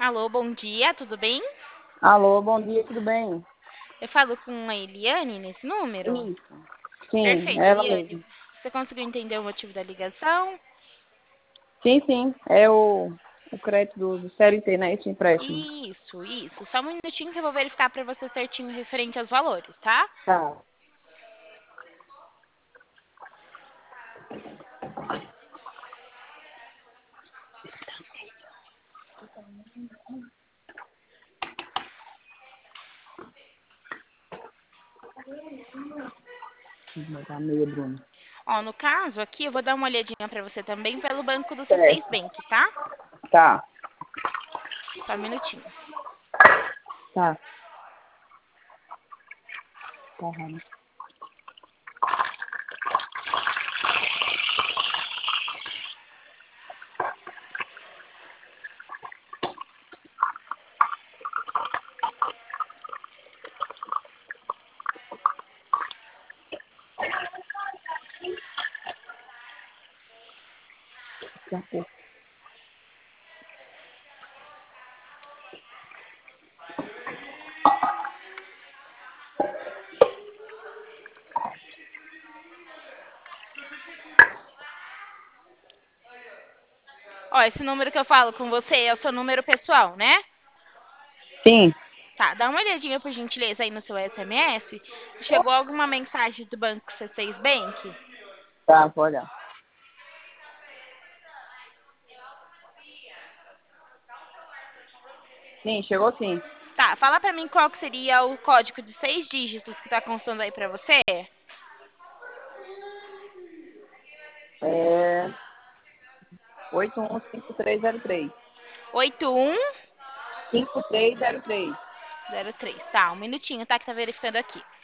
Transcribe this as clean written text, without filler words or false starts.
Alô, bom dia, tudo bem? Alô, bom dia, tudo bem? Eu falo com a Eliane nesse número? Isso. Sim, Perfeito, é ela Eliane. mesmo. Você conseguiu entender o motivo da ligação? Sim, sim, é o crédito do CLT, né? Esse empréstimo. Isso. Só um minutinho que eu vou verificar para você certinho referente aos valores, tá? Tá. Tá meia, Bruno. Ó, no caso aqui, eu vou dar uma olhadinha para você também pelo banco do C6 Certo. Bank, tá? Tá, Só um minutinho. tá. Tá, Rana. Daqui a pouco. Ó, esse número que eu falo com você é o seu número pessoal, né? Sim, Tá, dá uma olhadinha por gentileza aí no seu SMS. Se chegou alguma mensagem do banco C6 Bank? tá, vou olhar. Sim, chegou sim. Tá, fala pra mim qual que seria o código de 6 dígitos que tá constando aí pra você. É 815303. 8103. 5303. Tá, um minutinho, tá? Que tá verificando aqui.